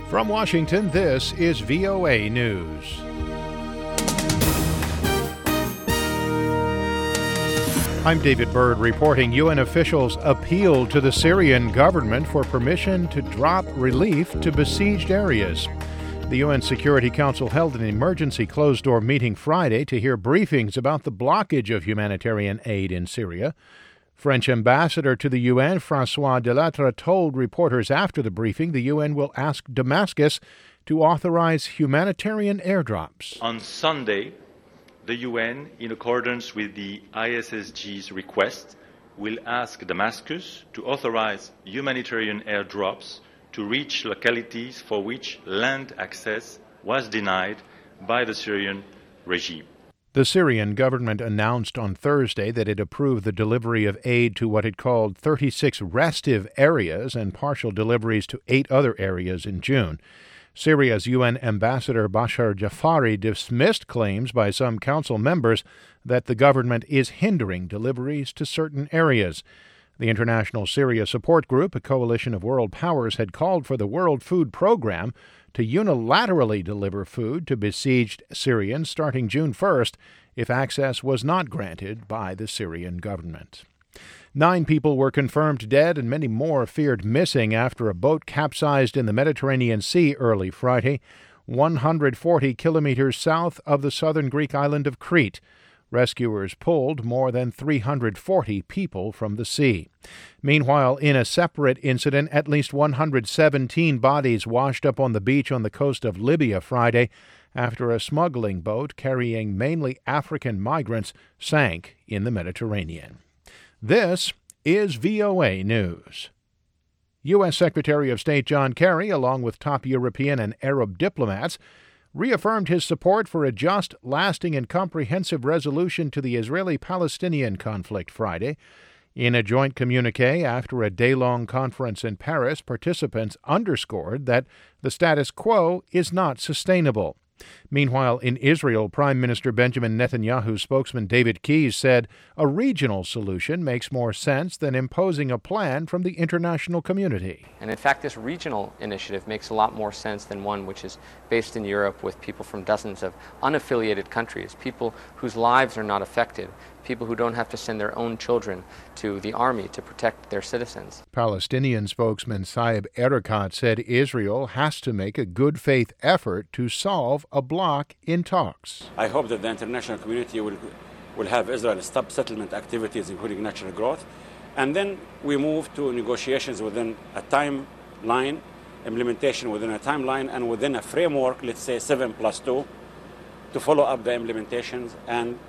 From Washington, this is VOA News. I'm David Byrd reporting UN officials appealed to the Syrian government for permission to drop relief to besieged areas. The UN Security Council held an emergency closed-door meeting Friday to hear briefings about the blockage of humanitarian aid in Syria. French ambassador to the UN, François Delattre, told reporters after the briefing the UN will ask Damascus to authorize humanitarian airdrops. On Sunday, the UN, in accordance with the ISSG's request, will ask Damascus to authorize humanitarian airdrops to reach localities for which land access was denied by the Syrian regime. The Syrian government announced on Thursday that it approved the delivery of aid to what it called 36 restive areas and partial deliveries to 8 other areas in June. Syria's UN ambassador Bashar Jafari dismissed claims by some council members that the government is hindering deliveries to certain areas. The International Syria Support Group, a coalition of world powers, had called for the World Food Program to unilaterally deliver food to besieged Syrians starting June 1st if access was not granted by the Syrian government. 9 people were confirmed dead and many more feared missing after a boat capsized in the Mediterranean Sea early Friday, 140 kilometers south of the southern Greek island of Crete. Rescuers pulled more than 340 people from the sea. Meanwhile, in a separate incident, at least 117 bodies washed up on the beach on the coast of Libya Friday after a smuggling boat carrying mainly African migrants sank in the Mediterranean. This is VOA News. U.S. Secretary of State John Kerry, along with top European and Arab diplomats, reaffirmed his support for a just, lasting, and comprehensive resolution to the Israeli-Palestinian conflict Friday. In a joint communiqué after a day-long conference in Paris, participants underscored that the status quo is not sustainable. Meanwhile, in Israel, Prime Minister Benjamin Netanyahu's spokesman David Keyes said a regional solution makes more sense than imposing a plan from the international community. And in fact, this regional initiative makes a lot more sense than one which is based in Europe with people from dozens of unaffiliated countries, people whose lives are not affected, people who don't have to send their own children to the army to protect their citizens. Palestinian spokesman Saeb Erekat said Israel has to make a good faith effort to solve a block in talks. I hope that the international community will have Israel stop settlement activities, including natural growth, and then we move to negotiations within a timeline, implementation within a timeline, and within a framework, let's say 7+2, to follow up the implementations and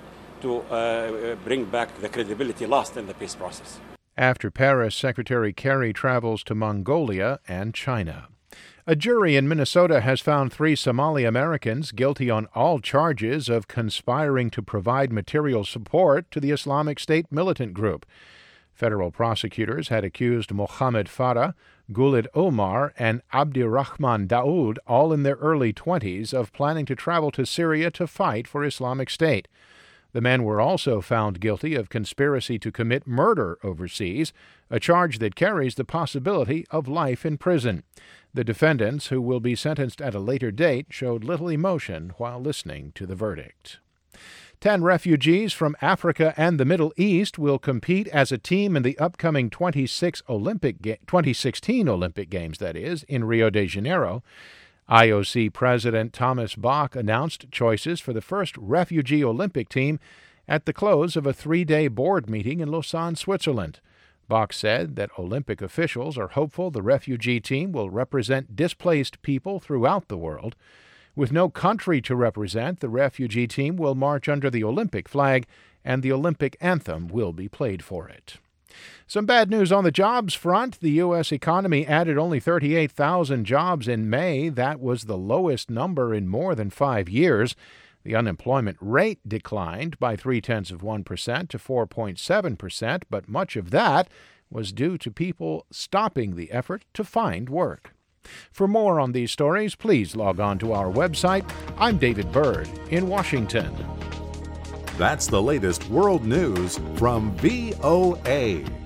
to bring back the credibility lost in the peace process. After Paris, Secretary Kerry travels to Mongolia and China. A jury in Minnesota has found 3 Somali Americans guilty on all charges of conspiring to provide material support to the Islamic State militant group. Federal prosecutors had accused Mohammed Farah, Guled Omar, and Abdirahman Daoud, all in their early 20s, of planning to travel to Syria to fight for Islamic State. The men were also found guilty of conspiracy to commit murder overseas, a charge that carries the possibility of life in prison. The defendants, who will be sentenced at a later date, showed little emotion while listening to the verdict. 10 refugees from Africa and the Middle East will compete as a team in the upcoming 2016 Olympic Games, in Rio de Janeiro. IOC President Thomas Bach announced choices for the first refugee Olympic team at the close of a 3-day board meeting in Lausanne, Switzerland. Bach said that Olympic officials are hopeful the refugee team will represent displaced people throughout the world. With no country to represent, the refugee team will march under the Olympic flag, and the Olympic anthem will be played for it. Some bad news on the jobs front. The U.S. economy added only 38,000 jobs in May. That was the lowest number in more than 5 years. The unemployment rate declined by 0.3% to 4.7%, but much of that was due to people stopping the effort to find work. For more on these stories, please log on to our website. I'm David Byrd in Washington. That's the latest world news from VOA.